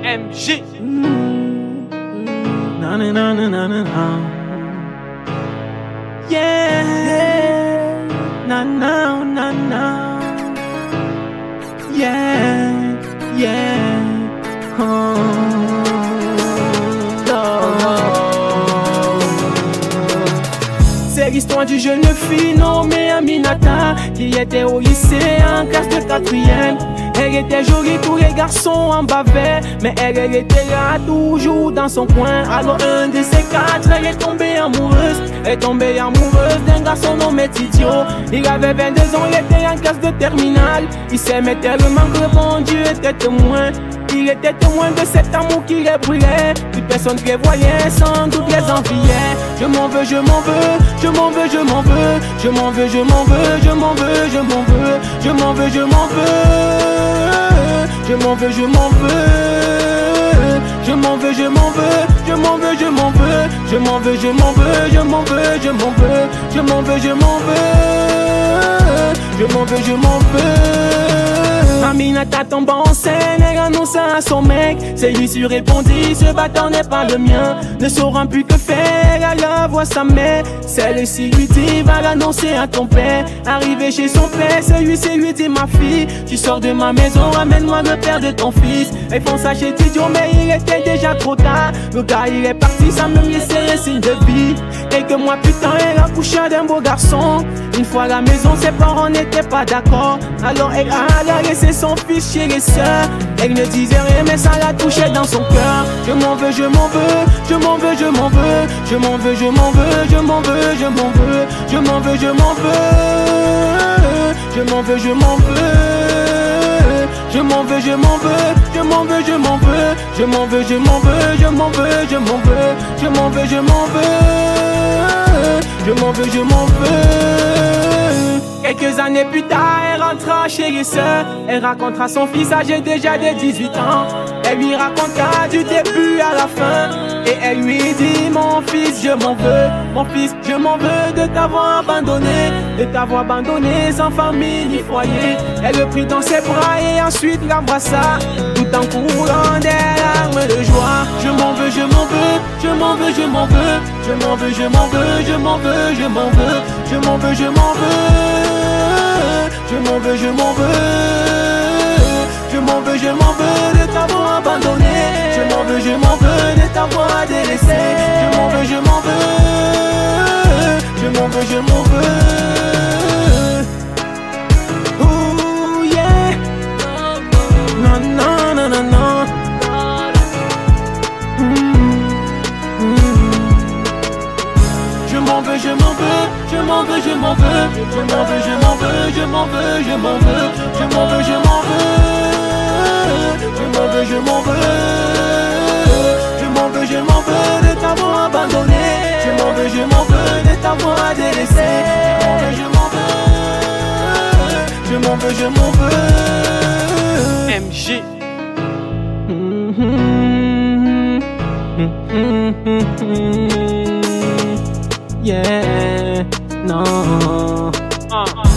MJ. Na na na na na na na. Yeah. Na na na na. Yeah. Yeah. C'est l'histoire du jeune fille nommée Aminata qui était au lycée en classe de 4e. Elle était jolie pour les garçons en bavait, mais elle était là toujours dans son coin. Alors un de ces quatre, elle est tombée amoureuse. Elle est tombée amoureuse d'un garçon nommé Tidio. Il avait 22 ans, il était en classe de terminale. Il s'aimait tellement que le bon Dieu était témoin. Il était témoin de cet amour qui les brûlait. Toute personne qui les voyait sans doute les enviait. Je m'en veux, je m'en veux, je m'en veux, je m'en veux. Je m'en veux, je m'en veux, je m'en veux, je m'en veux. Je m'en veux, je m'en veux. Je m'en veux, je m'en veux. Je m'en veux, je m'en veux. Je m'en veux, je m'en veux. Je m'en veux, je m'en veux. Je m'en veux, je m'en veux. Je m'en veux, je m'en veux. Je m'en veux, je m'en veux. Aminata tombe en scène, elle annonce à son mec. C'est lui qui répondit, ce bâtard n'est pas le mien. Ne saurant plus que faire, elle voit sa mère. Celle-ci lui dit, va l'annoncer à ton père. Arrivé chez son père, celui-ci lui dit, ma fille, tu sors de ma maison, ramène-moi le père de ton fils. Ils font ça chez Tidio, mais il était déjà trop tard. Le gars il est parti sans même laisser un signe de vie. Quelques mois plus tard, elle accoucha d'un beau garçon. Une fois à la maison, ses parents n'étaient pas d'accord. Alors elle a laissé son fils chez les sœurs. Elle ne disait rien mais ça la touchait dans son cœur. Je m'en veux, je m'en veux, je m'en veux, je m'en veux. Je m'en veux, je m'en veux, je m'en veux, je m'en veux. Je m'en veux, je m'en veux. Je m'en veux, je m'en veux. Je m'en veux, je m'en veux. Je m'en veux, je m'en veux. Je m'en veux, je m'en veux. Je m'en veux, je m'en veux. Je m'en veux, je m'en veux. Je m'en veux, je m'en veux. Quelques années plus tard, elle rentra chez les sœurs. Elle racontera son fils âgé déjà de 18 ans. Elle lui raconta du début à la fin. Et elle lui dit, mon fils, je m'en veux. Mon fils, je m'en veux de t'avoir abandonné. De t'avoir abandonné sans famille ni foyer. Elle le prit dans ses bras et ensuite l'embrassa, tout en courant des larmes de joie. Je m'en veux, je m'en veux. Je m'en veux, je m'en veux. Je m'en veux, je m'en veux. Je m'en veux, je m'en veux. Je m'en veux, je m'en veux. Je m'en veux, je m'en veux. Je m'en veux, je m'en veux de t'avoir abandonné. Je m'en veux, je m'en veux de t'avoir délaissé. Je m'en veux, je m'en veux. Je m'en veux, je m'en veux. Ooh yeah. Non, non, non, non, non. Je m'en veux, je m'en veux. Je m'en veux, je m'en veux. Je m'en veux, je m'en veux. Je m'en veux, je m'en veux. Je m'en veux, je m'en veux. Je m'en veux, je m'en veux. Je m'en veux, je m'en veux de t'avoir abandonné. Je m'en veux, je m'en veux de t'avoir délaissé. Je m'en veux, je m'en veux. Je m'en veux, je m'en veux. MJ. Yeah, no.